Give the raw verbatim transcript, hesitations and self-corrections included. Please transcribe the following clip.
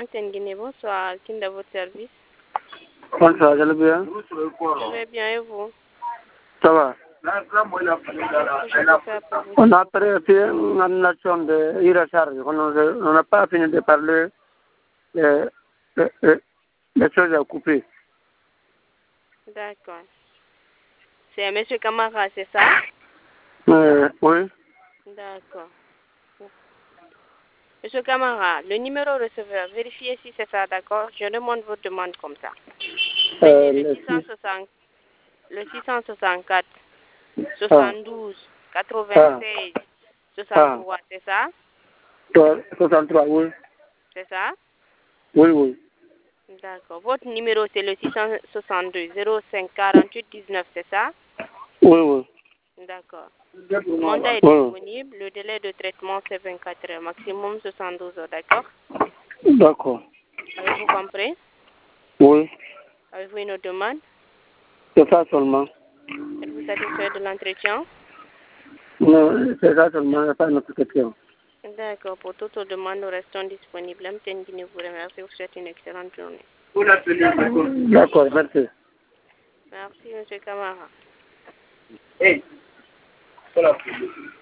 M T N Guinée, bonsoir. Qui est à votre service? Bonsoir, vous allez bien? Je vais bien et vous? Ça va. On a pris une annulation de e-recharge. On n'a pas fini de parler. Les, les, les choses à couper. D'accord. C'est M. Camara, c'est ça? Euh, oui. D'accord. Monsieur Camara, le numéro receveur, vérifiez si c'est ça, d'accord? Je demande votre demande comme ça. Euh, le, le six cent soixante, le six cent soixante-quatre, soixante-douze, quatre-vingt-seize, soixante-trois, c'est ça? soixante-trois, oui. C'est ça? Oui, oui. D'accord. Votre numéro, c'est le six cent soixante-deux, zéro cinq, quarante-huit, dix-neuf, c'est ça? Oui, oui. D'accord. Le mandat est Oui. disponible. Le délai de traitement, c'est vingt-quatre heures, maximum soixante-douze heures, d'accord? D'accord. Avez-vous compris? Oui. Avez-vous une autre demande? C'est ça seulement. Êtes-vous satisfait de l'entretien? Non, c'est ça seulement, il n'y a pas une autre question. D'accord. Pour toute autre demande, nous restons disponibles. M T N Guinée vous remercie. Vous souhaite une excellente journée. D'accord, merci. Merci, M. Camara. Hey.